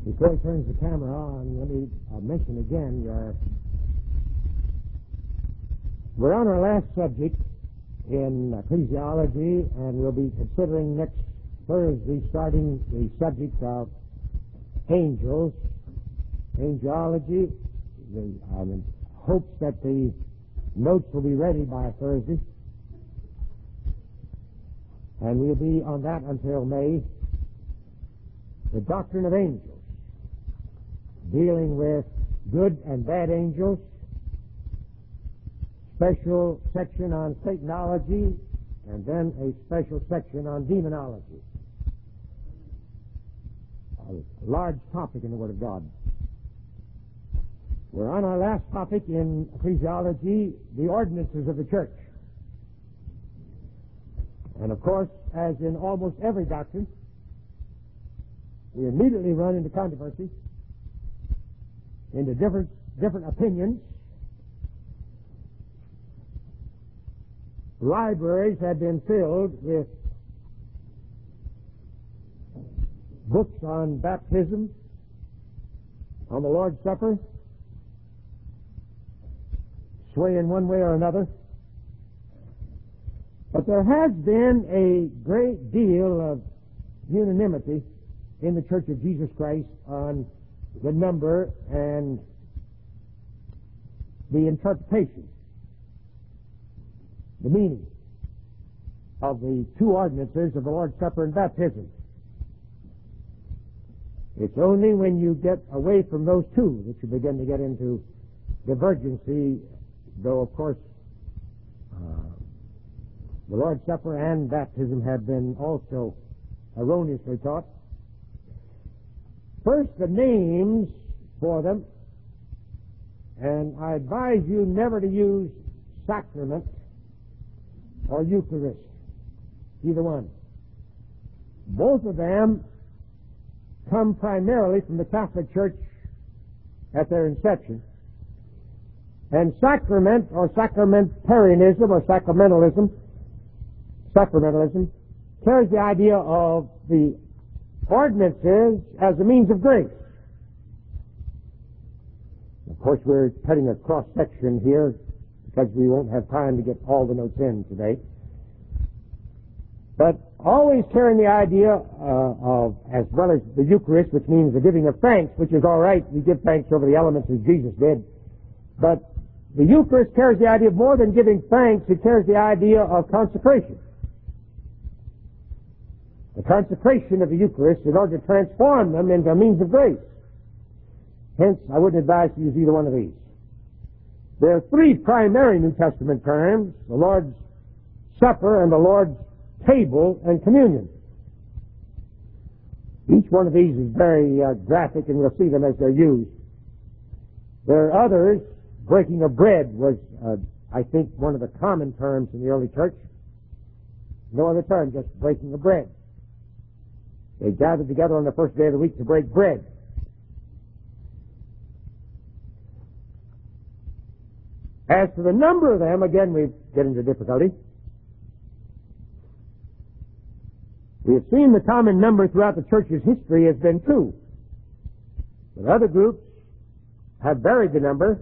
Before he turns the camera on, let me mention again, we're on our last subject in ecclesiology, and we'll be considering next Thursday starting the subject of angels, angelology. The hopes that the notes will be ready by Thursday, and we'll be on that until May. The doctrine of angels, dealing with good and bad angels, special section on Satanology, and then a special section on demonology. A large topic in the Word of God. We're on our last topic in ecclesiology, the ordinances of the church. And of course, as in almost every doctrine, we immediately run into controversy, into different opinions. Libraries have been filled with books on baptism, on the Lord's Supper, swaying one way or another. But there has been a great deal of unanimity in the Church of Jesus Christ on the number and the interpretation, the meaning of the two ordinances of the Lord's Supper and baptism. It's only when you get away from those two that you begin to get into divergency, though, of course, the Lord's Supper and baptism have been also erroneously taught. First, the names for them, and I advise you never to use sacrament or Eucharist, either one. Both of them come primarily from the Catholic Church at their inception. And sacrament or sacramentarianism or sacramentalism carries the idea of the ordinances as a means of grace. Of course, we're cutting a cross-section here because we won't have time to get all the notes in today. But always carrying the idea of, as well as the Eucharist, which means the giving of thanks, which is all right. We give thanks over the elements as Jesus did. But the Eucharist carries the idea of more than giving thanks. It carries the idea of consecration. The consecration of the Eucharist in order to transform them into a means of grace. Hence, I wouldn't advise to use either one of these. There are three primary New Testament terms: the Lord's Supper and the Lord's Table and Communion. Each one of these is very graphic, and we'll see them as they're used. There are others. Breaking of bread was, I think, one of the common terms in the early church. No other term, just breaking of bread. They gathered together on the first day of the week to break bread. As to the number of them, again, we get into difficulty. We have seen the common number throughout the church's history has been 2. But other groups have varied the number.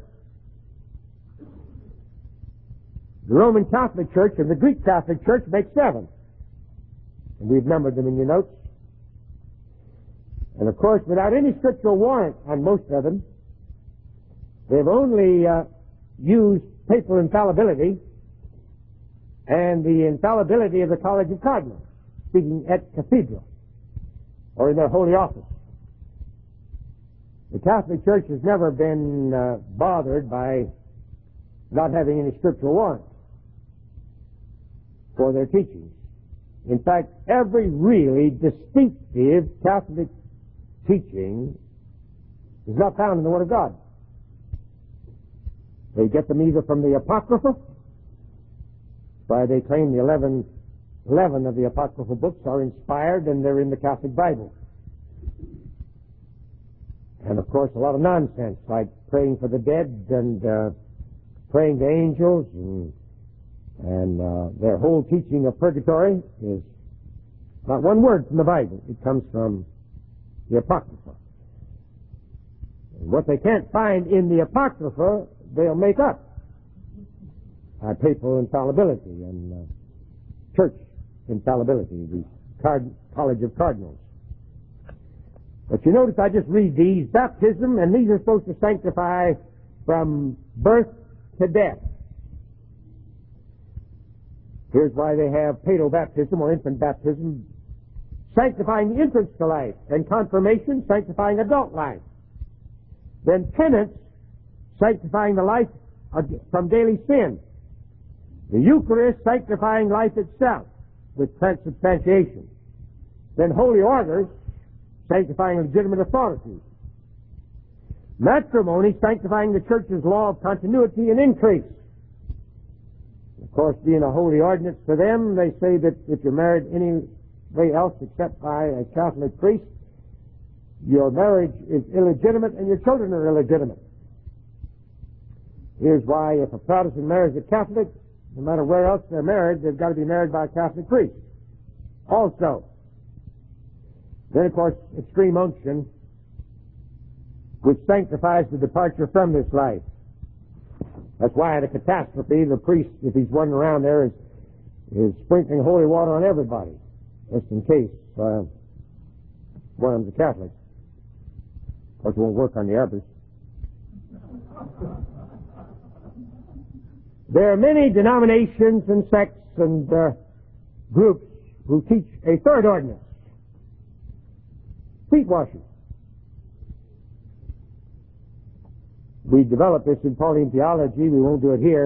The Roman Catholic Church and the Greek Catholic Church make 7. And we've numbered them in your notes. And of course, without any scriptural warrant on most of them, they've only used papal infallibility and the infallibility of the College of Cardinals, speaking at cathedral or in their holy office. The Catholic Church has never been bothered by not having any scriptural warrant for their teachings. In fact, every really distinctive Catholic teaching is not found in the Word of God. They get them either from the Apocrypha, why they claim the 11 of the Apocryphal books are inspired and they're in the Catholic Bible. And of course a lot of nonsense, like praying for the dead and praying to angels, and their whole teaching of purgatory is not one word from the Bible. It comes from the Apocrypha. What they can't find in the Apocrypha, they'll make up. Papal infallibility and church infallibility, the College of Cardinals. But you notice I just read these, baptism, and these are supposed to sanctify from birth to death. Here's why they have paedo baptism or infant baptism, sanctifying the entrance to life, and confirmation, sanctifying adult life. Then penance, sanctifying the life from daily sin. The Eucharist, sanctifying life itself with transubstantiation. Then holy orders, sanctifying legitimate authority. Matrimony, sanctifying the church's law of continuity and increase. Of course, being a holy ordinance to them, they say that if you're married any way else except by a Catholic priest, your marriage is illegitimate and your children are illegitimate. Here's why if a Protestant marries a Catholic, no matter where else they're married, they've got to be married by a Catholic priest. Also. Then, of course, extreme unction, which sanctifies the departure from this life. That's why at a catastrophe, the priest, if he's running around there, is sprinkling holy water on everybody, just in case one of them's a Catholic. Of course, it won't work on the others. There are many denominations and sects and groups who teach a third ordinance, feet washing. We developed this in Pauline theology. We won't do it here.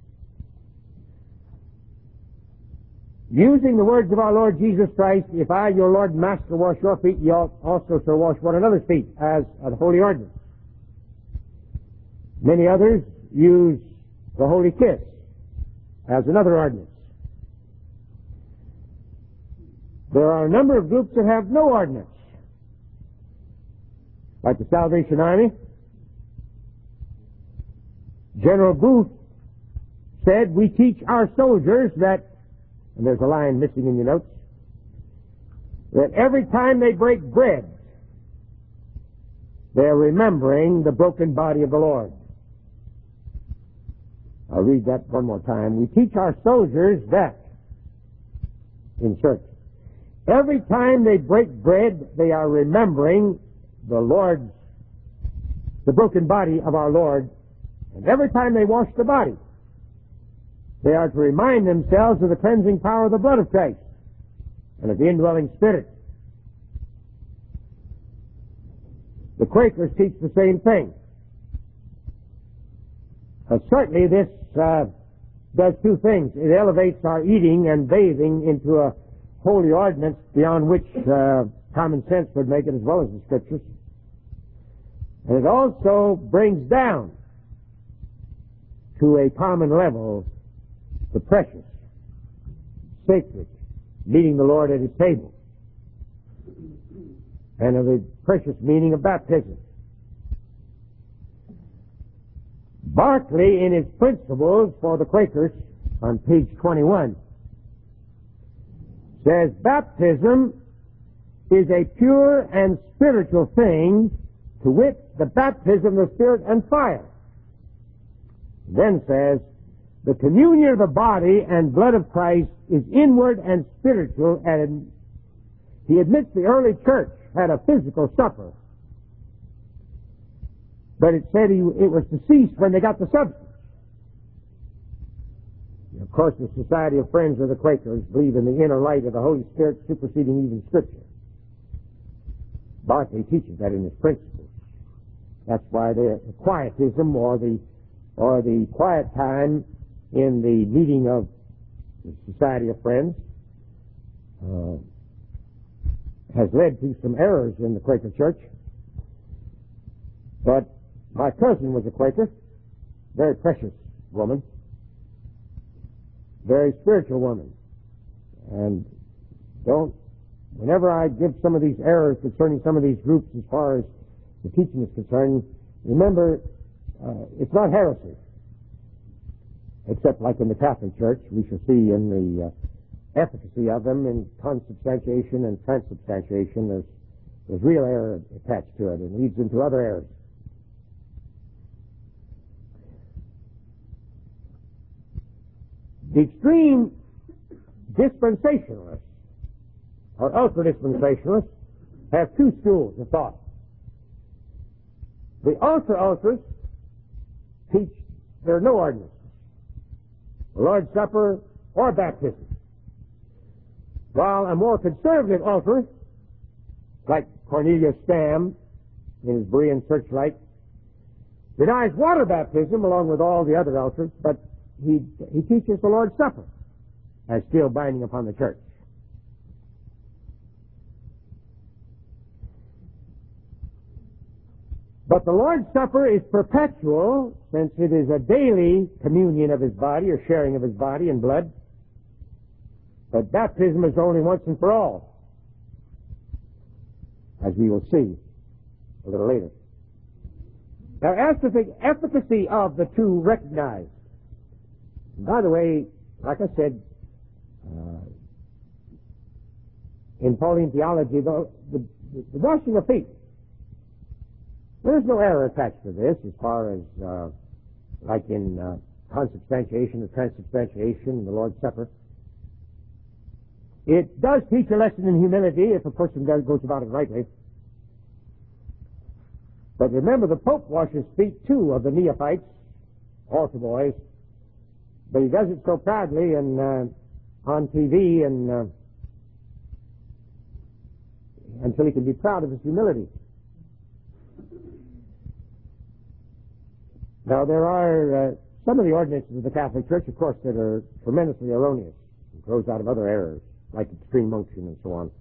Using the words of our Lord Jesus Christ, if I, your Lord and Master, wash your feet, you also shall wash one another's feet, as a holy ordinance. Many others use the holy kiss as another ordinance. There are a number of groups that have no ordinance, like the Salvation Army. General Booth said, we teach our soldiers that, and there's a line missing in your notes, that every time they break bread, they're remembering the broken body of the Lord. I'll read that one more time. We teach our soldiers that, in church, every time they break bread, they are remembering the broken body of our Lord. And every time they wash the body, they are to remind themselves of the cleansing power of the blood of Christ and of the indwelling Spirit. The Quakers teach the same thing. Certainly this does two things. It elevates our eating and bathing into a holy ordinance beyond which common sense would make it, as well as the Scriptures. And it also brings down to a common level the precious, sacred, meeting the Lord at His table, and of the precious meaning of baptism. Barclay, in his Principles for the Quakers, on page 21, says, baptism is a pure and spiritual thing, to wit, the baptism of the Spirit and fire. Then says, the communion of the body and blood of Christ is inward and spiritual, and he admits the early church had a physical supper, but it said it was to cease when they got the substance. Of course, the Society of Friends of the Quakers believe in the inner light of the Holy Spirit superseding even Scripture. Barclay teaches that in his Principles. That's why the quietism or the quiet time in the meeting of the Society of Friends has led to some errors in the Quaker Church. But my cousin was a Quaker, very precious woman, very spiritual woman. And whenever I give some of these errors concerning some of these groups as far as the teaching is concerned, remember, it's not heresy. Except like in the Catholic Church, we shall see in the efficacy of them in consubstantiation and transubstantiation, there's real error attached to it and leads into other errors. The extreme dispensationalists or ultra-dispensationalists have two schools of thought. The ultra-ultras teach there are no ordinances, the Lord's Supper or baptism, while a more conservative ultra, like Cornelius Stam in his Berean Searchlight, denies water baptism along with all the other ultras, but he teaches the Lord's Supper as still binding upon the church. But the Lord's Supper is perpetual, since it is a daily communion of his body or sharing of his body and blood. But baptism is only once and for all, as we will see a little later. Now, as to the efficacy of the two recognized, by the way, like I said, in Pauline theology, the washing of feet, there's no error attached to this as far as, like in consubstantiation or transubstantiation and the Lord's Supper. It does teach a lesson in humility if a person goes about it rightly. But remember, the Pope washes feet, too, of the neophytes, altar boys, but he does it so proudly and on TV and until he can be proud of his humility. Now, there are some of the ordinances of the Catholic Church, of course, that are tremendously erroneous and grows out of other errors, like extreme unction and so on.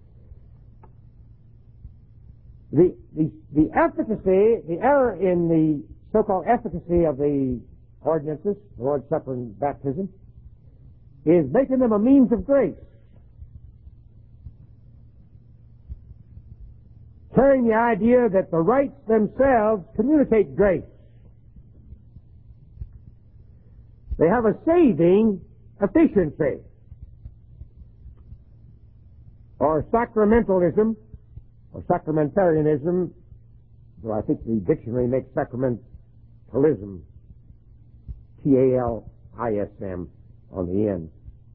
The efficacy, the error in the so-called efficacy of the ordinances, the Lord's Supper and baptism, is making them a means of grace. Carrying the idea that the rites themselves communicate grace. They have a saving efficiency. Or sacramentalism, or sacramentarianism, though I think the dictionary makes sacramentalism, T-A-L-I-S-M, on the end,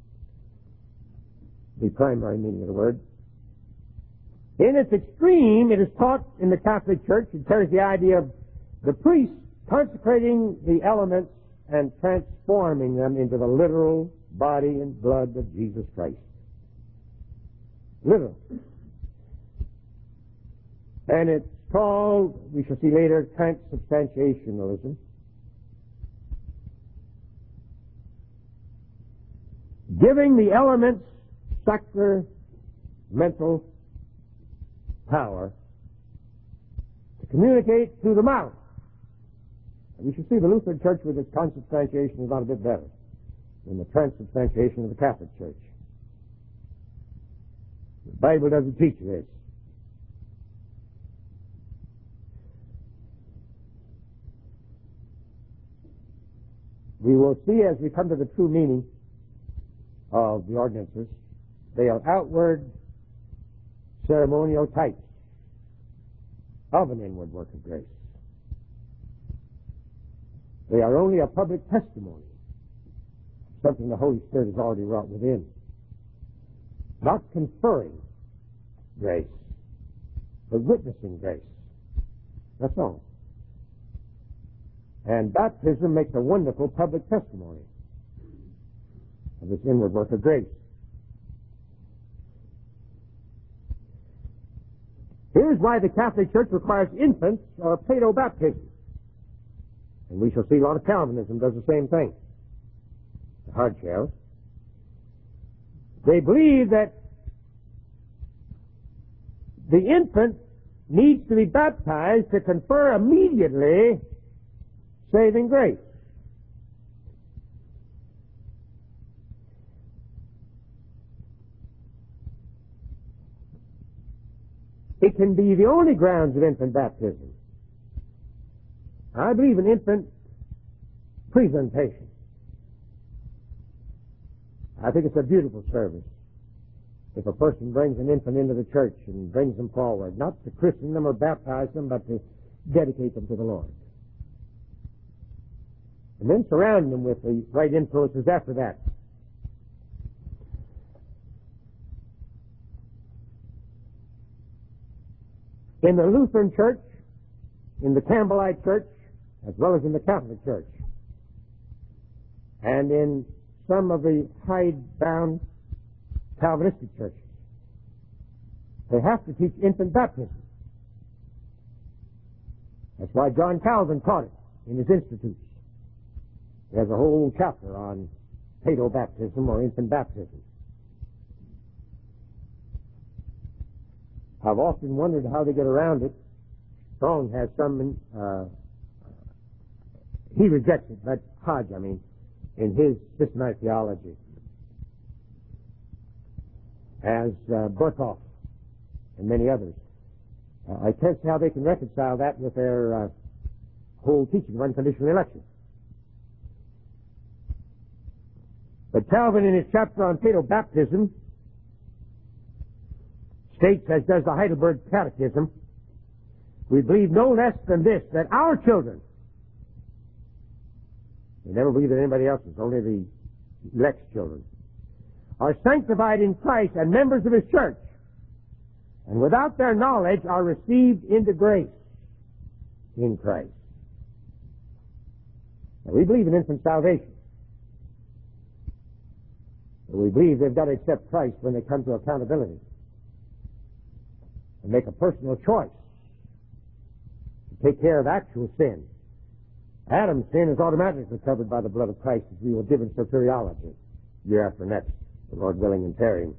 the primary meaning of the word. In its extreme, it is taught in the Catholic Church, it carries the idea of the priest consecrating the elements and transforming them into the literal body and blood of Jesus Christ. Literal. And it's called, we shall see later, transubstantiationalism. Giving the elements sacramental power to communicate through the mouth. And we shall see the Lutheran Church with its consubstantiation is not a bit better than the transubstantiation of the Catholic Church. The Bible doesn't teach this. We will see as we come to the true meaning of the ordinances, they are outward ceremonial types of an inward work of grace. They are only a public testimony, something the Holy Spirit has already wrought within. Not conferring grace, but witnessing grace. That's all. And baptism makes a wonderful public testimony of this inward work of grace. Here's why the Catholic Church requires infants or paedo-baptism. And we shall see a lot of Calvinism does the same thing. The hard shells. They believe that the infant needs to be baptized to confer immediately saving grace. It can be the only grounds of infant baptism. I believe in infant presentation. I think it's a beautiful service if a person brings an infant into the church and brings them forward, not to christen them or baptize them, but to dedicate them to the Lord. And then surround them with the right influences after that. in the Lutheran Church, in the Campbellite Church, as well as in the Catholic Church, and in some of the hidebound Calvinistic churches. They have to teach infant baptism. That's why John Calvin taught it in his Institutes. He has a whole chapter on paedo-baptism or infant baptism. I've often wondered how they get around it. Strong has some, he rejects it, but Hodge, in his systematic theology, as Burkhoff and many others. I can't see how they can reconcile that with their whole teaching of unconditional election. But Calvin, in his chapter on paedo-baptism, states, as does the Heidelberg Catechism, we believe no less than this, that our children, we never believe that anybody else's, only the elect's children, are sanctified in Christ and members of His church, and without their knowledge are received into grace in Christ. Now, we believe in infant salvation. But we believe they've got to accept Christ when they come to accountability and make a personal choice to take care of actual sin. Adam's sin is automatically covered by the blood of Christ, as we will give in soteriology year after next, the Lord willing and tarrying.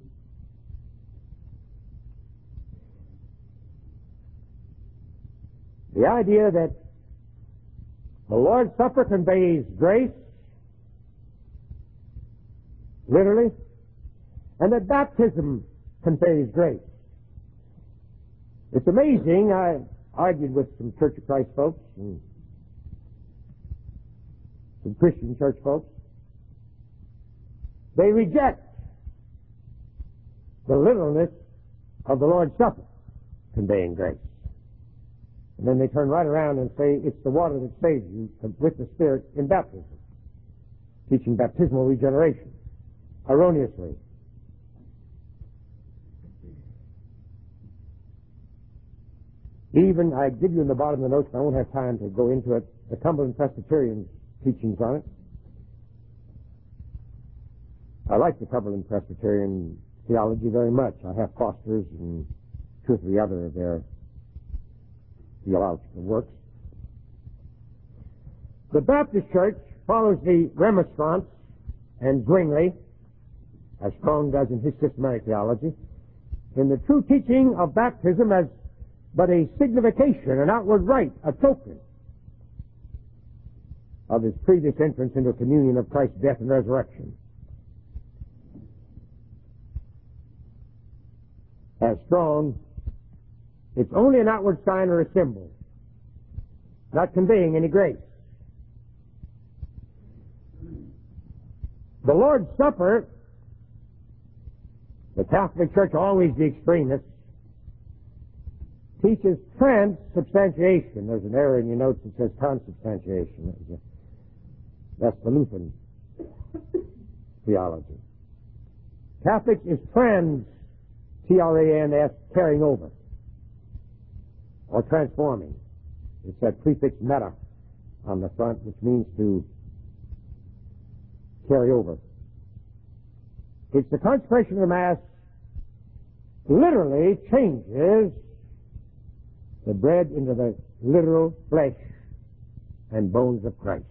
The idea that the Lord's Supper conveys grace, literally, and that baptism conveys grace. It's amazing. I argued with some Church of Christ folks and some Christian church folks. They reject the literalness of the Lord's Supper conveying grace. And then they turn right around and say it's the water that saves you with the Spirit in baptism, teaching baptismal regeneration erroneously. Even, I give you in the bottom of the notes, but I won't have time to go into it, the Cumberland Presbyterian teachings on it. I like the Cumberland Presbyterian theology very much. I have Foster's and two or three other of their theological works. The Baptist Church follows the Remonstrance and Zwingli, as Strong does in his systematic theology, in the true teaching of baptism as but a signification, an outward rite, a token of his previous entrance into a communion of Christ's death and resurrection. As Strong, it's only an outward sign or a symbol, not conveying any grace. The Lord's Supper, the Catholic Church, always the extremist, teaches transubstantiation. There's an error in your notes that says consubstantiation. That's the Lutheran theology. Catholics is trans, T-R-A-N-S, carrying over, or transforming. It's that prefix meta on the front, which means to carry over. It's the consecration of the Mass literally changes the bread into the literal flesh and bones of Christ.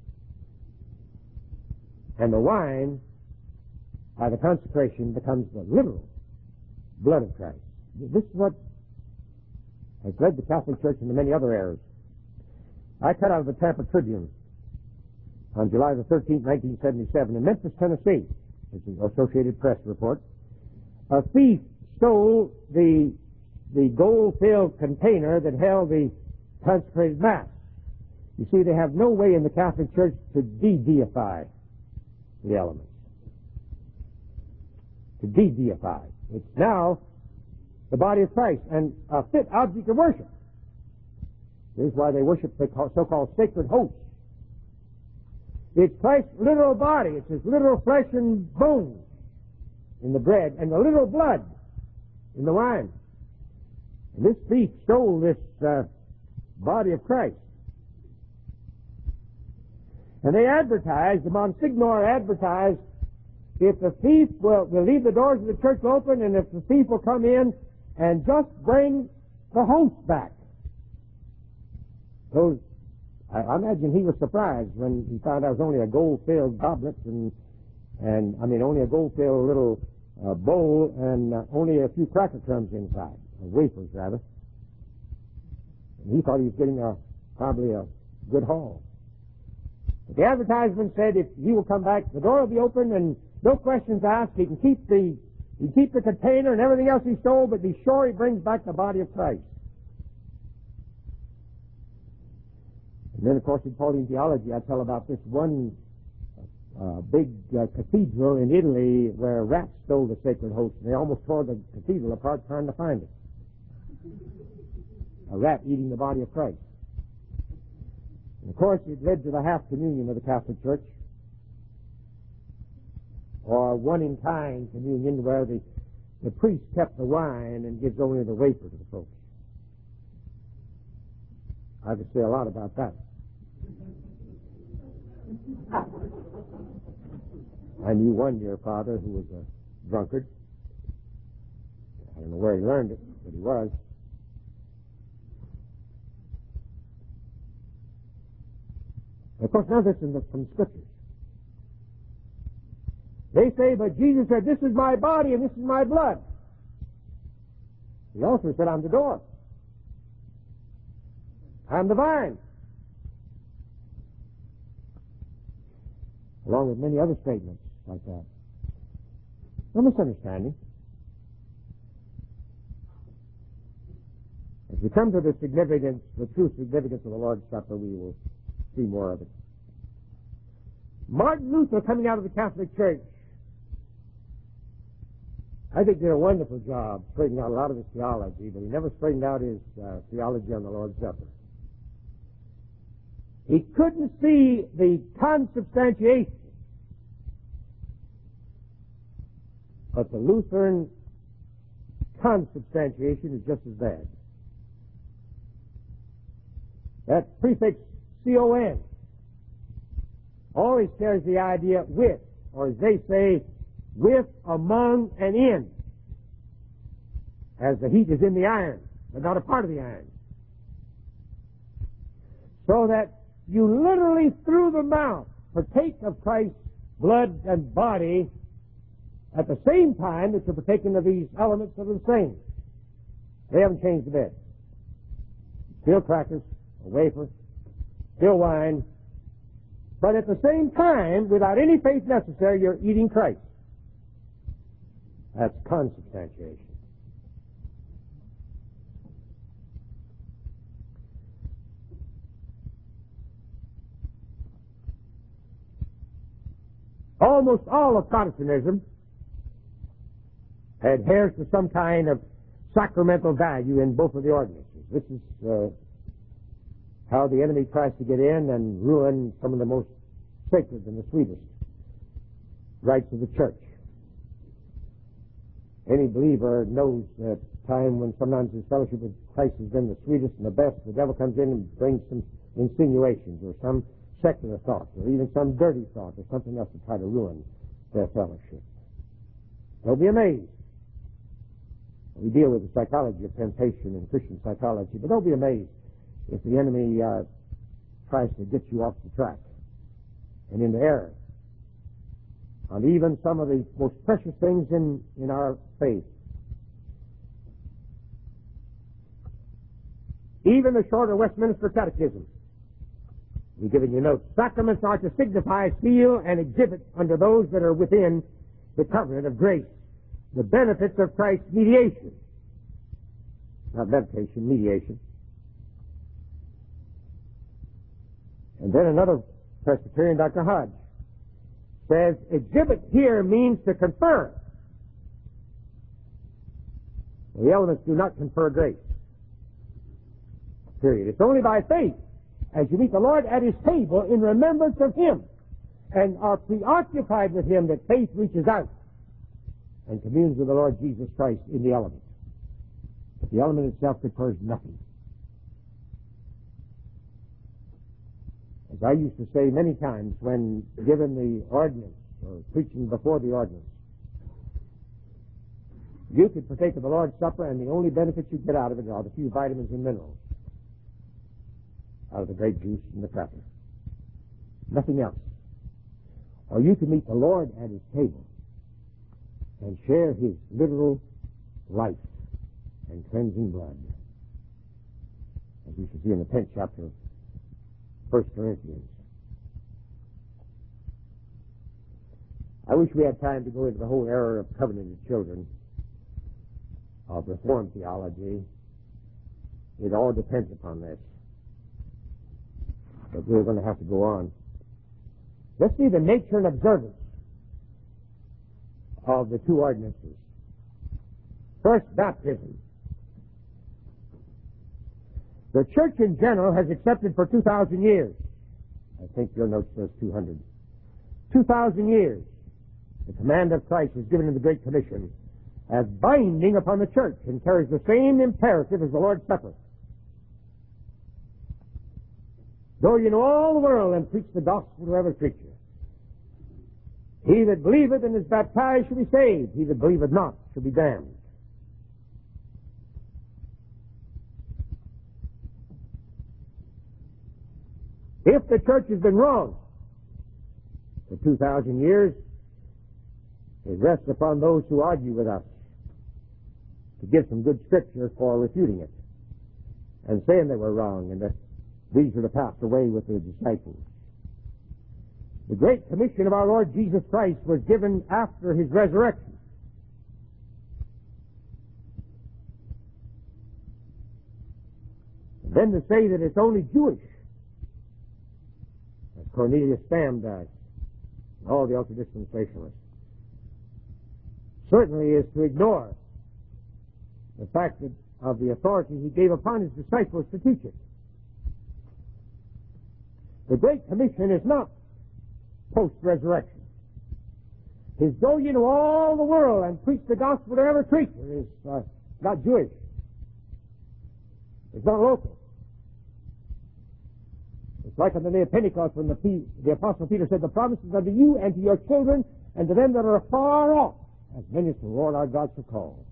And the wine, by the consecration, becomes the literal blood of Christ. This is what has led the Catholic Church into many other errors. I cut out of the Tampa Tribune on July the 13th, 1977, in Memphis, Tennessee. It's an Associated Press report. A thief stole the gold-filled container that held the consecrated Mass. You see, they have no way in the Catholic Church to de-deify the elements. To de-deify. It's now the body of Christ and a fit object of worship. This is why they worship the so-called sacred host. It's Christ's literal body. It's His literal flesh and bones in the bread and the literal blood in the wine. And this thief stole this body of Christ. And they advertised, the Monsignor advertised, if the thief will leave the doors of the church open, and if the thief will come in and just bring the host back. Those, I imagine he was surprised when he found out it was only a gold-filled goblet and only a gold-filled little bowl and only a few cracker crumbs inside, or wafers rather. And he thought he was getting probably a good haul. But the advertisement said if he will come back, the door will be open and no questions asked. He can keep the container and everything else he stole, but be sure he brings back the body of Christ. And then, of course, in Pauline theology, I tell about this one big cathedral in Italy where rats stole the sacred host, and they almost tore the cathedral apart trying to find it. A rat eating the body of Christ. And of course, it led to the half communion of the Catholic Church, or one-in-kind communion, where the priest kept the wine and gives only the wafer to the folks. I could say a lot about that. I knew one dear father who was a drunkard. I don't know where he learned it, but he was. Of course, now this is from Scriptures. They say, but Jesus said, this is my body and this is my blood. He also said, I'm the door. I'm the vine. Along with many other statements like that. No misunderstanding. As we come to the significance, the true significance of the Lord's Supper, we will see more of it. Martin Luther, coming out of the Catholic Church, I think did a wonderful job straightening out a lot of his theology, but he never straightened out his theology on the Lord's Supper. He couldn't see the consubstantiation, but the Lutheran consubstantiation is just as bad. That prefix C-O-N always carries the idea with, or as they say, with, among, and in, as the heat is in the iron, but not a part of the iron. So that you literally, through the mouth, partake of Christ's blood and body at the same time that you're partaking of these elements that are the same. They haven't changed a bit. Still crackers, a wafer, still wine, but at the same time, without any faith necessary, you're eating Christ. That's consubstantiation. Almost all of Protestantism adheres to some kind of sacramental value in both of the ordinances. This is how the enemy tries to get in and ruin some of the most sacred and the sweetest rites of the church. Any believer knows that time when sometimes his fellowship with Christ has been the sweetest and the best, the devil comes in and brings some insinuations or some secular thought or even some dirty thought or something else to try to ruin their fellowship. Don't be amazed. We deal with the psychology of temptation in Christian psychology, but don't be amazed if the enemy tries to get you off the track and into error on even some of the most precious things in our faith. Even the shorter Westminster Catechism, we're giving you notes. Sacraments are to signify, seal, and exhibit unto those that are within the covenant of grace the benefits of Christ's mediation. Not meditation, mediation. And then another Presbyterian, Dr. Hodge, says exhibit here means to confer. Well, the elements do not confer grace. Period. It's only by faith as you meet the Lord at His table in remembrance of Him and are preoccupied with Him that faith reaches out and communes with the Lord Jesus Christ in the elements. the element itself confers nothing. As I used to say many times when given the ordinance or preaching before the ordinance, you could partake of the Lord's Supper and the only benefits you get out of it are the few vitamins and minerals out of the grape juice and the cracker. Nothing else. Or you can meet the Lord at his table and share his literal life and cleansing blood. As we shall see in the 10th chapter of 1 Corinthians. I wish we had time to go into the whole era of covenanted children, of Reformed theology. It all depends upon this. But we're going to have to go on. Let's see the nature and observance of the two ordinances. First, baptism. The church in general has accepted for 2,000 years. I think your note says 200. 2,000 years. The command of Christ is given in the Great Commission as binding upon the church and carries the same imperative as the Lord's Supper. Go ye into all the world and preach the gospel to every creature. He that believeth and is baptized shall be saved. He that believeth not shall be damned. If the church has been wrong for 2,000 years, it rests upon those who argue with us to give some good scripture for refuting it and saying they were wrong and that these are to pass away with the disciples. The Great Commission of our Lord Jesus Christ was given after his resurrection. And then to say that it's only Jewish, as Cornelius Stam does, and all the ultra-dispensationalists, certainly is to ignore the fact that of the authority he gave upon his disciples to teach it. The Great Commission is not post-resurrection. His go ye into all the world and preach the gospel to every creature is not Jewish. It's not local. It's like on the day of Pentecost when the Apostle Peter said, the promises unto you and to your children and to them that are afar off, as many as the Lord our God shall call.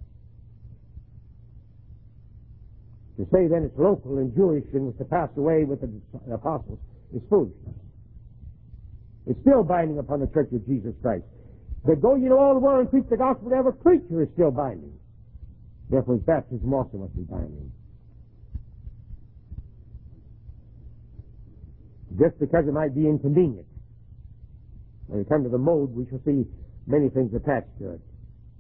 To say then it's local and Jewish and to pass away with the apostles is foolishness. It's still binding upon the church of Jesus Christ. The go ye into all the world and preach the gospel to every creature is still binding. Therefore his baptism also must be binding. Just because it might be inconvenient. When we come to the mode, we shall see many things attached to it.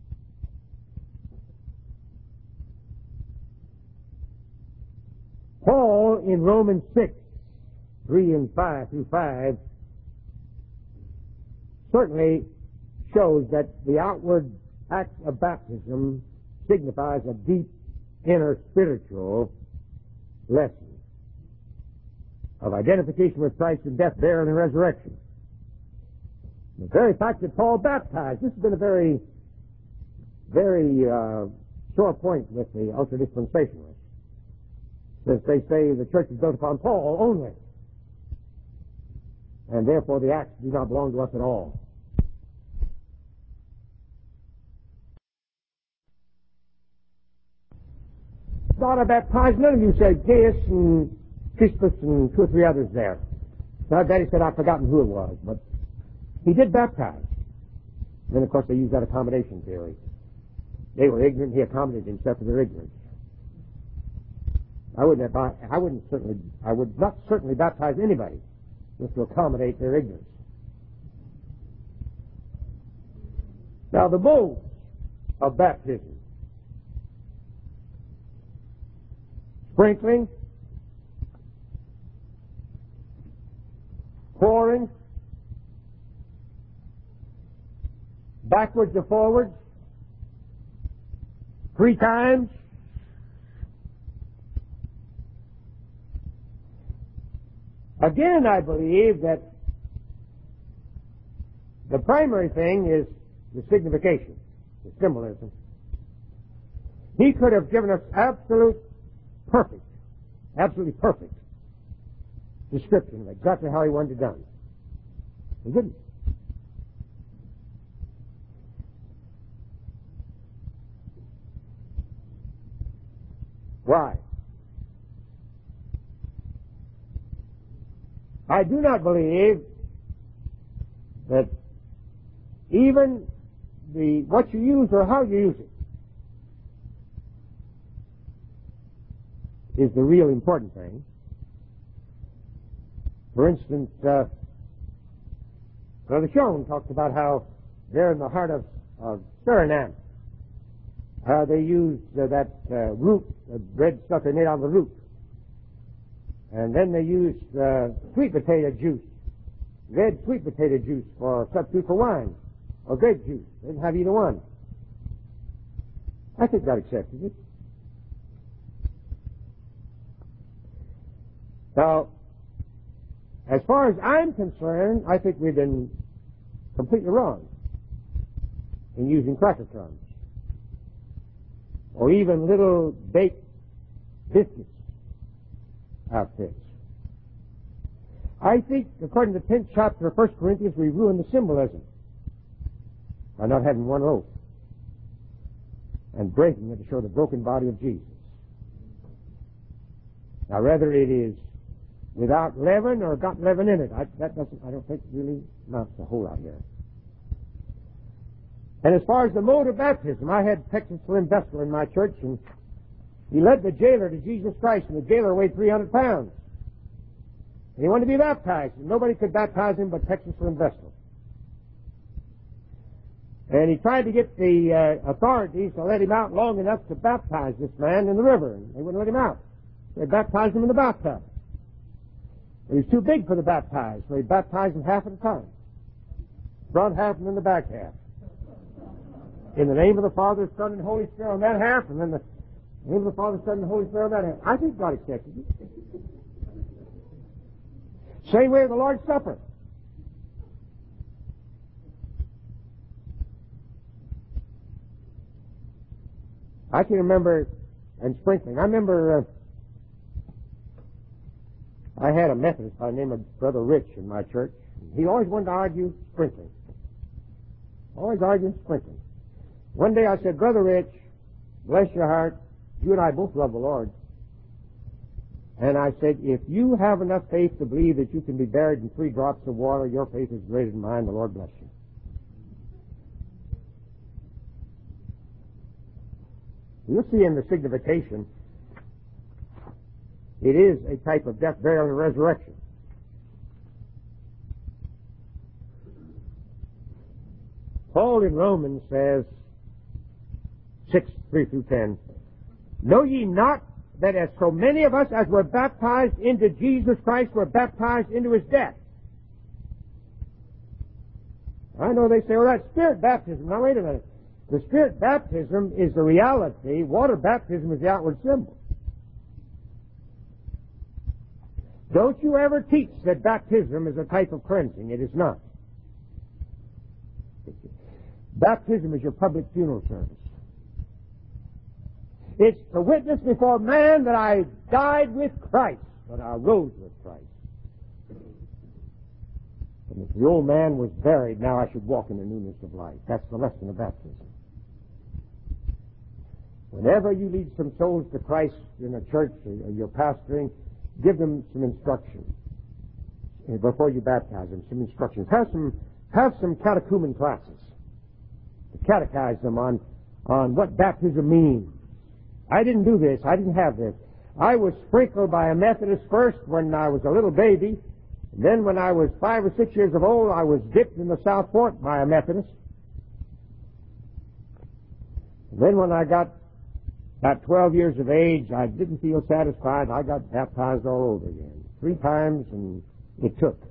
Paul in Romans 6, 3 and 5 through 5 certainly shows that the outward act of baptism signifies a deep inner spiritual lesson of identification with Christ in death, burial, and resurrection. The very fact that Paul baptized, this has been a very, very sore point with the ultra-dispensationalists, since they say the church is built upon Paul only, and therefore the acts do not belong to us at all. God, I baptized, none of you said Gaius and Crispus and 2 or 3 others there. So Daddy said I've forgotten who it was, but he did baptize. And then, of course, they used that accommodation theory. They were ignorant, he accommodated himself to their ignorance. I would not certainly baptize anybody just to accommodate their ignorance. Now, the modes of baptism: sprinkling, pouring, backwards or forwards, 3 times, again, I believe that the primary thing is the signification, the symbolism. He could have given us absolutely perfect description of exactly how he wanted it done. He didn't. Why? I do not believe that even what you use or how you use it is the real important thing. For instance, Brother Schoen talked about how there in the heart of Suriname, how they used that root, red stuff they made out of the root. And then they used sweet potato juice, red sweet potato juice for substitute for wine, or grape juice. They didn't have either one. I think God accepted it. Now, as far as I'm concerned, I think we've been completely wrong in using cracker crumbs or even little baked biscuits outfits. I think, according to the 10th chapter of 1 Corinthians, we ruin the symbolism by not having one loaf and breaking it to show the broken body of Jesus. Now, whether it is without leaven or got leaven in it, I don't think really amounts to a whole lot here. And as far as the mode of baptism, I had Texas Slim Bessel in my church, and he led the jailer to Jesus Christ, and the jailer weighed 300 pounds. And he wanted to be baptized, and nobody could baptize him but Texas Slim Bessel. And he tried to get the authorities to let him out long enough to baptize this man in the river, and they wouldn't let him out. So they baptized him in the bathtub. He was too big for the baptized, so he baptized him half at a time. Front half and then the back half. In the name of the Father, Son, and Holy Spirit on that half, and then the name of the Father, Son, and Holy Spirit on that half. I think God accepted it. Same way with the Lord's Supper. I can remember, and sprinkling. I remember I had a Methodist by the name of Brother Rich in my church. He always wanted to argue sprinkling. Always arguing sprinkling. One day I said, Brother Rich, bless your heart, you and I both love the Lord. And I said, if you have enough faith to believe that you can be buried in 3 drops of water, your faith is greater than mine. The Lord bless you. You'll see in the signification, it is a type of death, burial, and resurrection. Paul in Romans says, 6:3-10, know ye not that as so many of us as were baptized into Jesus Christ were baptized into his death? I know they say, well, that's spirit baptism. Now, wait a minute. The spirit baptism is the reality. Water baptism is the outward symbol. Don't you ever teach that baptism is a type of cleansing. It is not. Baptism is your public funeral service. It's to witness before man that I died with Christ, but I rose with Christ. And if the old man was buried, now I should walk in the newness of life. That's the lesson of baptism. Whenever you lead some souls to Christ in a church or you're pastoring, give them some instruction. Before you baptize them, some instructions. Have some catechumen classes to catechize them on what baptism means. I didn't do this. I didn't have this. I was sprinkled by a Methodist first when I was a little baby. And then when I was 5 or 6 years of old, I was dipped in the South Fork by a Methodist. And then when I got about 12 years of age, I didn't feel satisfied. I got baptized all over again. 3 times, and it took.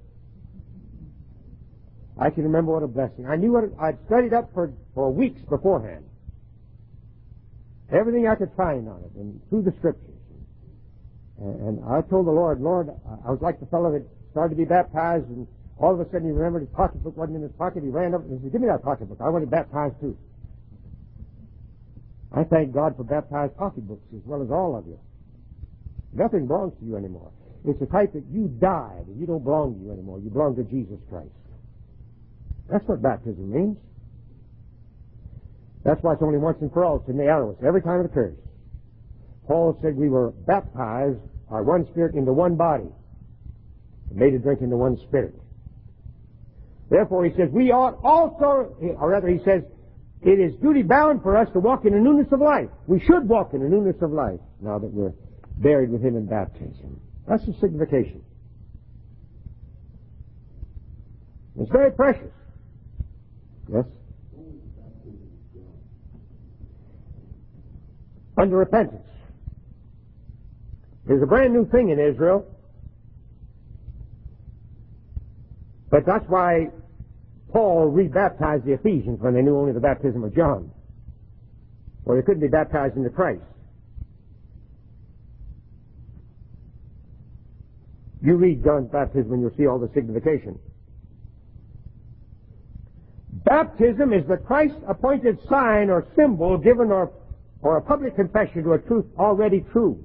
I can remember what a blessing. I knew I'd studied up for weeks beforehand. Everything I could find on it, and through the Scriptures. And I told the Lord, I was like the fellow that started to be baptized, and all of a sudden he remembered his pocketbook wasn't in his pocket. He ran up and said, give me that pocketbook. I want to be baptized too. I thank God for baptized pocketbooks as well as all of you. Nothing belongs to you anymore. It's the type that you died and you don't belong to you anymore. You belong to Jesus Christ. That's what baptism means. That's why it's only once and for all. It's in the arrows every time it occurs. Paul said we were baptized, our one spirit, into one body, made to drink into one spirit. Therefore, he says, we ought also, or rather, he says, it is duty bound for us to walk in the newness of life. We should walk in the newness of life now that we're buried with him in baptism. That's the signification. It's very precious. Yes? Under repentance. There's a brand new thing in Israel. But that's why Paul rebaptized the Ephesians when they knew only the baptism of John. Or they couldn't be baptized into Christ. You read John's baptism and you'll see all the signification. Baptism is the Christ-appointed sign or symbol given or a public confession to a truth already true.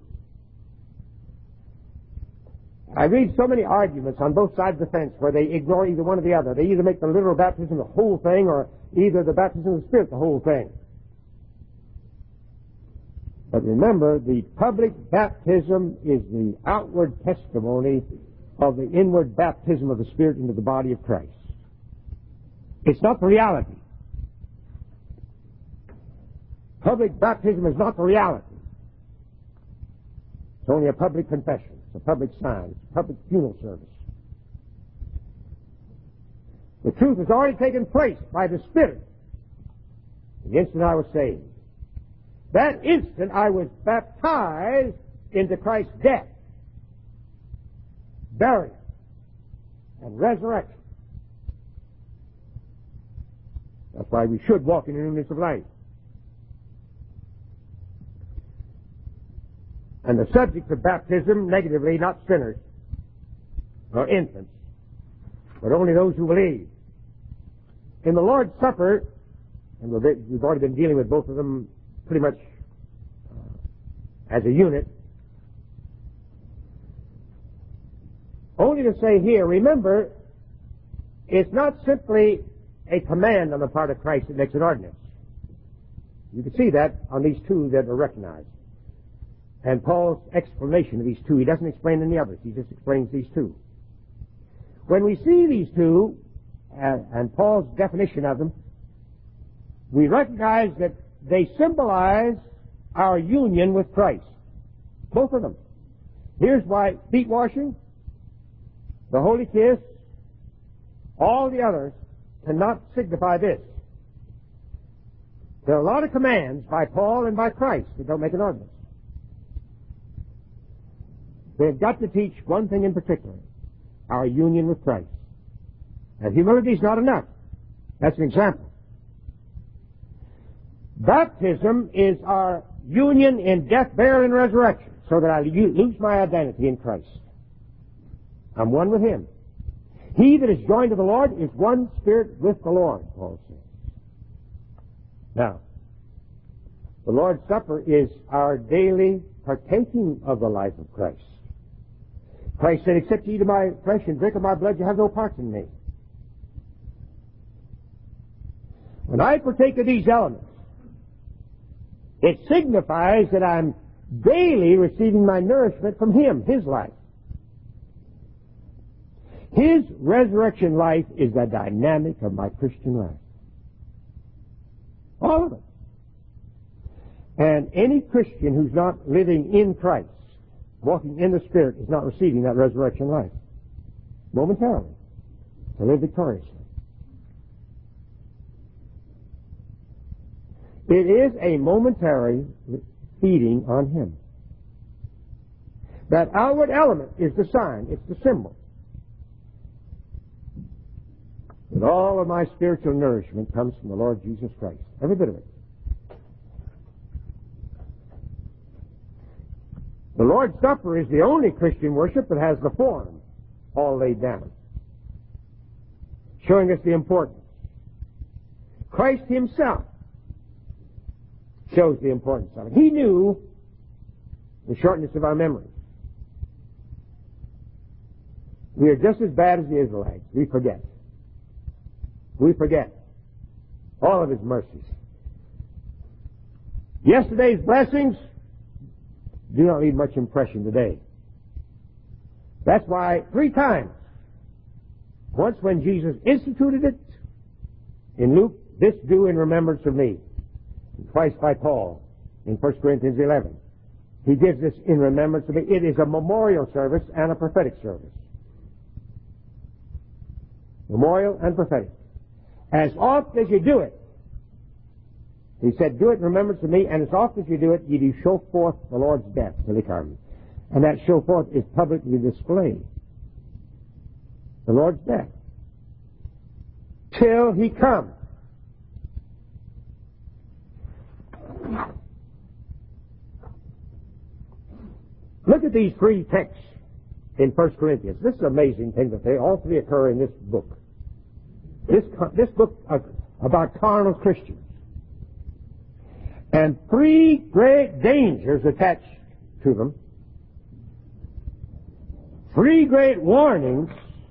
I read so many arguments on both sides of the fence where they ignore either one or the other. They either make the literal baptism the whole thing or either the baptism of the Spirit the whole thing. But remember, the public baptism is the outward testimony of the inward baptism of the Spirit into the body of Christ. It's not the reality. Public baptism is not the reality. It's only a public confession. It's a public sign. It's a public funeral service. The truth has already taken place by the Spirit. The instant I was saved. That instant I was baptized into Christ's death, burial, and resurrection. That's why we should walk in the newness of life. And the subject of baptism, negatively, not sinners or infants, but only those who believe. In the Lord's Supper, and we've already been dealing with both of them pretty much as a unit, only to say here, remember, it's not simply a command on the part of Christ that makes an ordinance. You can see that on these two that are recognized. And Paul's explanation of these two, he doesn't explain any others, he just explains these two. When we see these two, and Paul's definition of them, we recognize that they symbolize our union with Christ. Both of them. Here's why feet washing, the holy kiss, all the others cannot signify this. There are a lot of commands by Paul and by Christ that don't make an ordinance. They've got to teach one thing in particular, our union with Christ. And humility is not enough. That's an example. Baptism is our union in death, burial, and resurrection, so that I lose my identity in Christ. I'm one with Him. He that is joined to the Lord is one spirit with the Lord, Paul says. Now, the Lord's Supper is our daily partaking of the life of Christ. Christ said, except ye eat of my flesh and drink of my blood, you have no part in me. When I partake of these elements, it signifies that I'm daily receiving my nourishment from Him, His life. His resurrection life is the dynamic of my Christian life. All of it. And any Christian who's not living in Christ, walking in the Spirit, is not receiving that resurrection life. Momentarily. To live victoriously. It is a momentary feeding on Him. That outward element is the sign, it's the symbol. But all of my spiritual nourishment comes from the Lord Jesus Christ. Every bit of it. The Lord's Supper is the only Christian worship that has the form all laid down, showing us the importance. Christ Himself shows the importance of it. He knew the shortness of our memory. We are just as bad as the Israelites. We forget. We forget all of His mercies. Yesterday's blessings do not leave much impression today. That's why 3 times, once when Jesus instituted it in Luke, this do in remembrance of me. And twice by Paul in 1 Corinthians 11. He gives this in remembrance of me. It is a memorial service and a prophetic service. Memorial and prophetic. As oft as you do it, He said, do it in remembrance of me, and as oft as you do it, ye do show forth the Lord's death till He comes. And that show forth is publicly displayed. The Lord's death. Till He comes. Look at these 3 texts in 1 Corinthians. This is an amazing thing that they all 3 occur in this book. This book about carnal Christians. And 3 great dangers attached to them. 3 great warnings.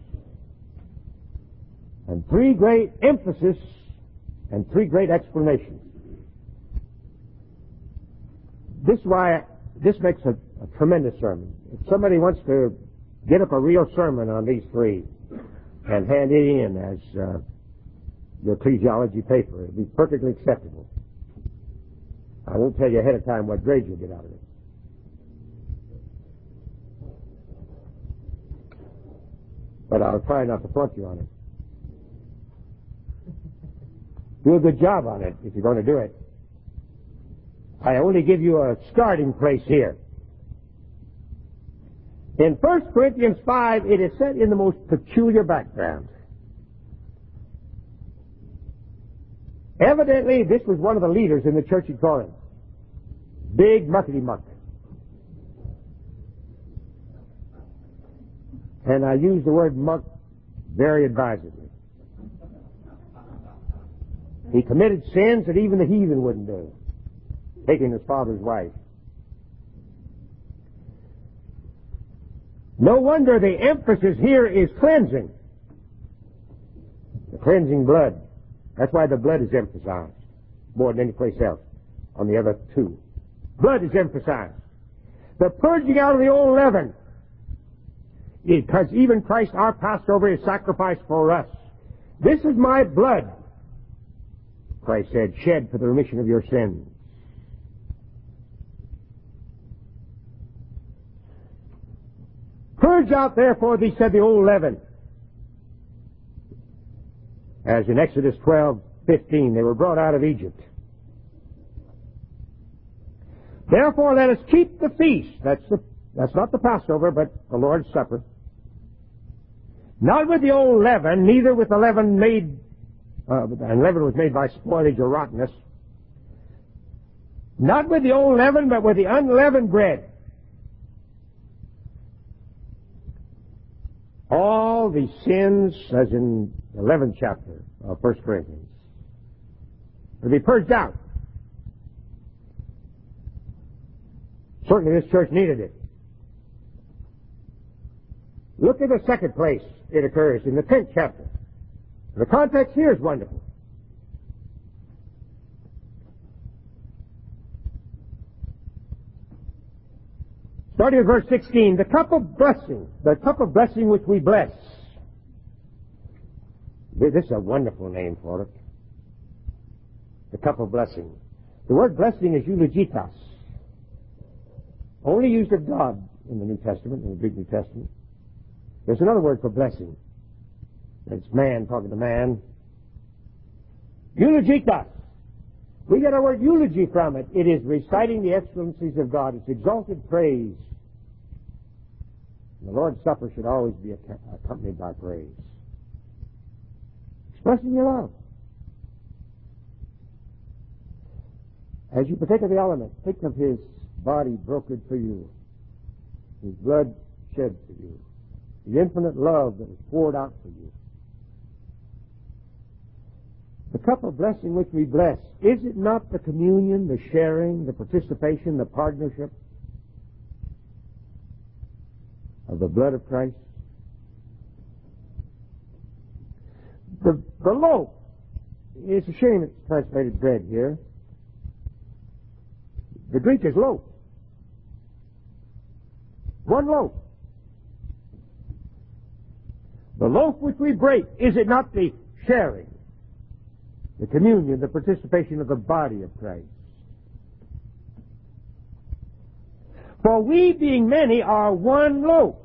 And 3 great emphasis. And 3 great explanations. This is why this makes a tremendous sermon. If somebody wants to get up a real sermon on these 3 and hand it in as your ecclesiology paper, it would be perfectly acceptable. I won't tell you ahead of time what grade you'll get out of it. But I'll try not to flunk you on it. Do a good job on it if you're going to do it. I only give you a starting place here. In 1 Corinthians 5, it is set in the most peculiar background. Evidently, this was one of the leaders in the church at Corinth. Big muckety-muck. And I use the word muck very advisedly. He committed sins that even the heathen wouldn't do. Taking his father's wife. No wonder the emphasis here is cleansing. The cleansing blood. That's why the blood is emphasized more than any place else on the other 2. Blood is emphasized. The purging out of the old leaven. Because even Christ, our Passover, is sacrificed for us. This is my blood, Christ said, shed for the remission of your sins. Purge out, therefore, he said, the old leaven. As in Exodus 12:15, they were brought out of Egypt. Therefore, let us keep the feast. That's not the Passover, but the Lord's Supper. Not with the old leaven, neither with the leaven made, and leaven was made by spoilage or rottenness. Not with the old leaven, but with the unleavened bread. All the sins, as in the 11th chapter of 1 Corinthians, will be purged out. Certainly this church needed it. Look at the second place it occurs, in the 10th chapter. The context here is wonderful. Starting at verse 16, the cup of blessing which we bless. This is a wonderful name for it. The cup of blessing. The word blessing is eulogikas. Only used of God in the New Testament, in the Greek New Testament. There's another word for blessing. It's man talking to man. Eulogikas. We get our word eulogy from it. It is reciting the excellencies of God. It's exalted praise. And the Lord's Supper should always be accompanied by praise. Expressing your love. As you partake of the element, think of His body broken for you, His blood shed for you, the infinite love that was poured out for you. The cup of blessing which we bless, is it not the communion, the sharing, the participation, the partnership of the blood of Christ? The loaf, it's a shame it's translated bread here. The Greek is loaf. One loaf. The loaf which we break, is it not the sharing, the communion, the participation of the body of Christ? For we, being many, are one loaf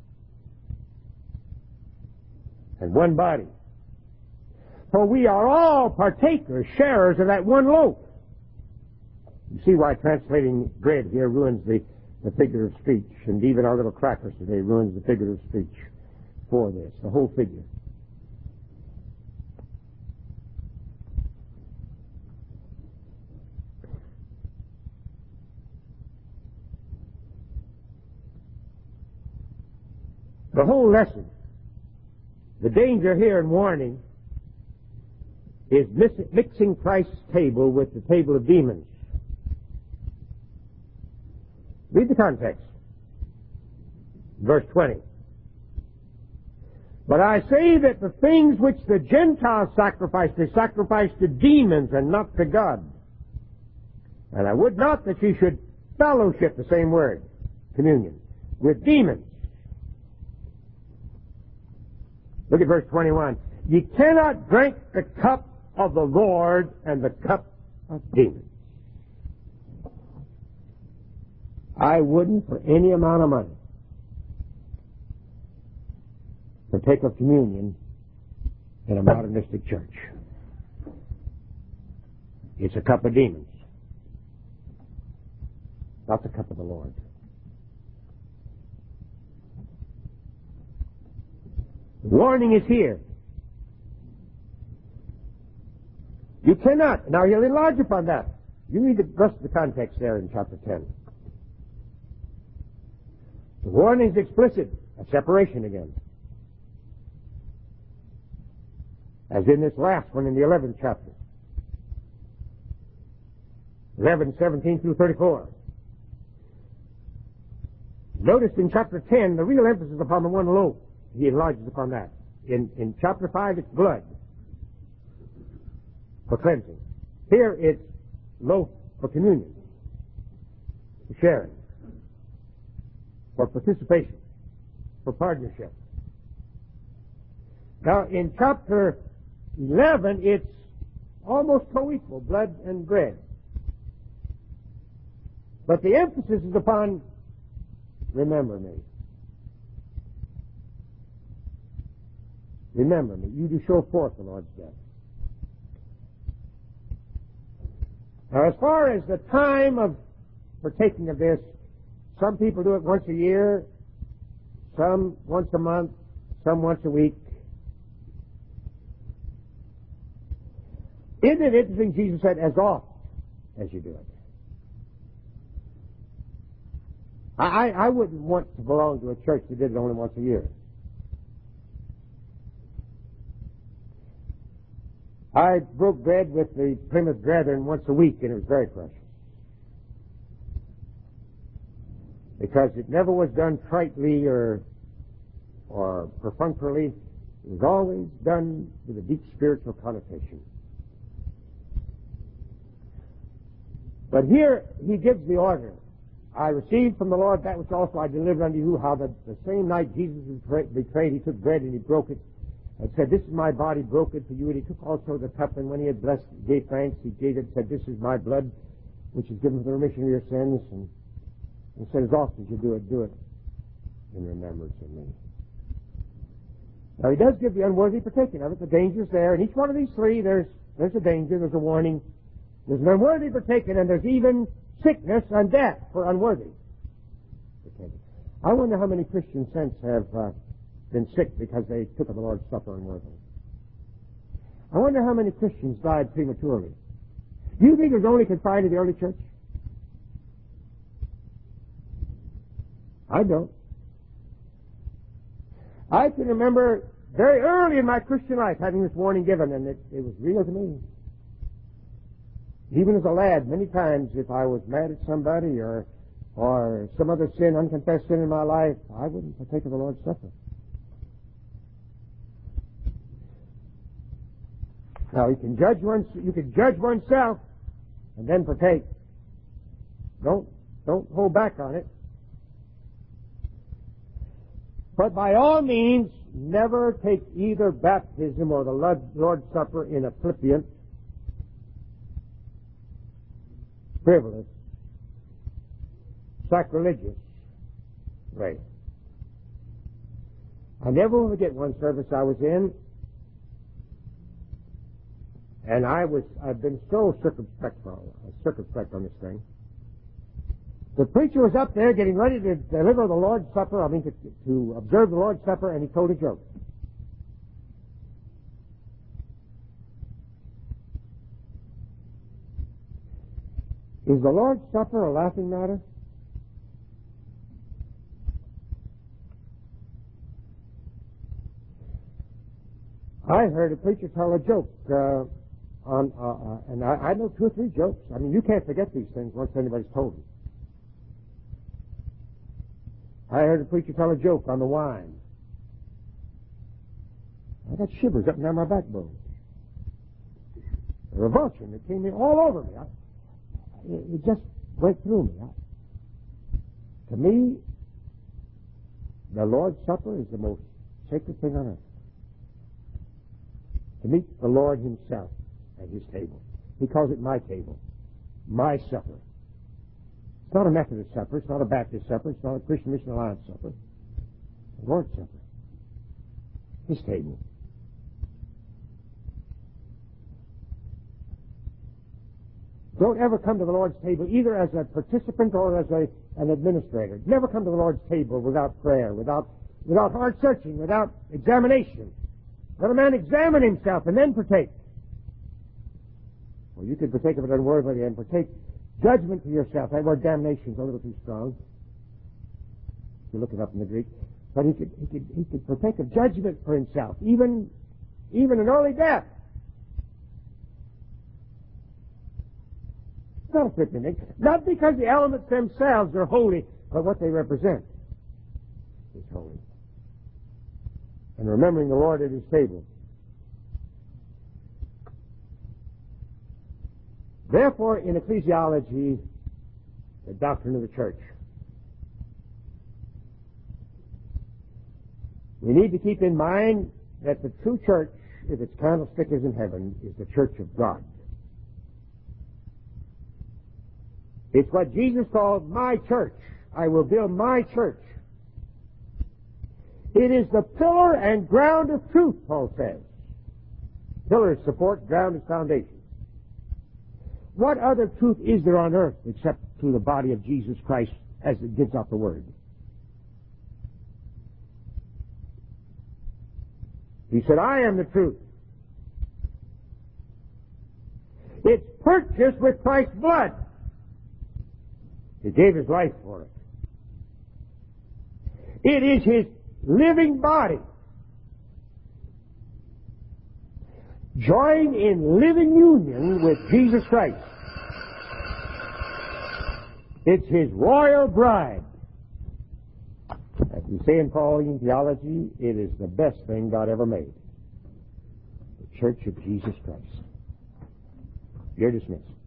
and one body. For we are all partakers, sharers of that one loaf. You see why translating bread here ruins the figure of speech, and even our little crackers today ruins the figure of speech for this, the whole figure. The whole lesson, the danger here and warning, is mixing Christ's table with the table of demons. Read the context. Verse 20. But I say that the things which the Gentiles sacrifice, they sacrifice to demons and not to God. And I would not that ye should fellowship, the same word, communion, with demons. Look at verse 21. Ye cannot drink the cup of the Lord and the cup of demons. I wouldn't, for any amount of money, partake of communion in a modernistic church. It's a cup of demons, not the cup of the Lord. The warning is here. You cannot. Now he'll enlarge upon that. You read the rest of the context there in chapter 10. The warning is explicit. A separation again. As in this last one in the 11th chapter. 11, 17 through 34. Notice in chapter 10, the real emphasis upon the one loaf. He enlarges upon that. In chapter 5, it's blood for cleansing. Here it's loaf for communion, for sharing, for participation, for partnership. Now, in chapter 11, it's almost co-equal, blood and bread. But the emphasis is upon remember me. Remember me. You do show forth the Lord's death. Now, as far as the time of partaking of this, some people do it once a year, some once a month, some once a week. Isn't it interesting, Jesus said, as often as you do it. I wouldn't want to belong to a church that did it only once a year. I broke bread with the Plymouth Brethren once a week, and it was very precious. Because it never was done tritely or perfunctorily. It was always done with a deep spiritual connotation. But here he gives the order. I received from the Lord that which also I delivered unto you, how that the same night Jesus was betrayed, he took bread and he broke it, and said, this is my body broken for you. And he took also the cup, and when he had blessed, gave thanks, he gave it, and said, this is my blood, which is given for the remission of your sins. And said, as often as you do it in remembrance of me. Now he does give the unworthy partaking of it. The danger's there. In each one of these three, there's a danger, there's a warning. There's an unworthy partaking, and there's even sickness and death for unworthy partaking. I wonder how many Christian saints have been sick because they took of the Lord's Supper unworthily. I wonder how many Christians died prematurely. Do you think it was only confined to the early church? I don't. I can remember very early in my Christian life having this warning given, and it was real to me. Even as a lad, many times if I was mad at somebody or some other sin, unconfessed sin in my life, I wouldn't partake of the Lord's Supper. Now, you can judge oneself and then partake. Don't hold back on it. But by all means, never take either baptism or the Lord's Supper in a flippant, frivolous, sacrilegious way. I never will forget one service I was in, and I've been so circumspect on this thing. The preacher was up there getting ready to deliver the Lord's Supper, to observe the Lord's Supper, and he told a joke. Is the Lord's Supper a laughing matter? I heard a preacher tell a joke, and I know 2 or 3 jokes. You can't forget these things once anybody's told them. I heard a preacher tell a joke on the wine. I got shivers up and down my backbone. A revulsion that came in all over me. It just went through me. To me, the Lord's Supper is the most sacred thing on earth. To meet the Lord himself at his table. He calls it my table, my supper. It's not a Methodist supper, it's not a Baptist supper, it's not a Christian Mission Alliance supper. The Lord's Supper. His table. Don't ever come to the Lord's table either as a participant or as an administrator. Never come to the Lord's table without prayer, without hard searching, without examination. Let a man examine himself and then partake. Well, you could partake of it unworthily and partake judgment to yourself. That word damnation is a little too strong. If you look it up in the Greek. But he could partake of judgment for himself, even an early death. It's not a flippant thing. Not because the elements themselves are holy, but what they represent is holy. And remembering the Lord at his table. Therefore, in ecclesiology, the doctrine of the church, we need to keep in mind that the true church, if its candlestick is in heaven, is the church of God. It's what Jesus called my church. I will build my church. It is the pillar and ground of truth, Paul says. Pillar is support, ground is foundation. What other truth is there on earth except through the body of Jesus Christ as it gives out the word? He said, I am the truth. It's purchased with Christ's blood. He gave his life for it. It is his living body, joined in living union with Jesus Christ. It's his royal bride. As we say in Pauline theology, it is the best thing God ever made. The Church of Jesus Christ. You're dismissed.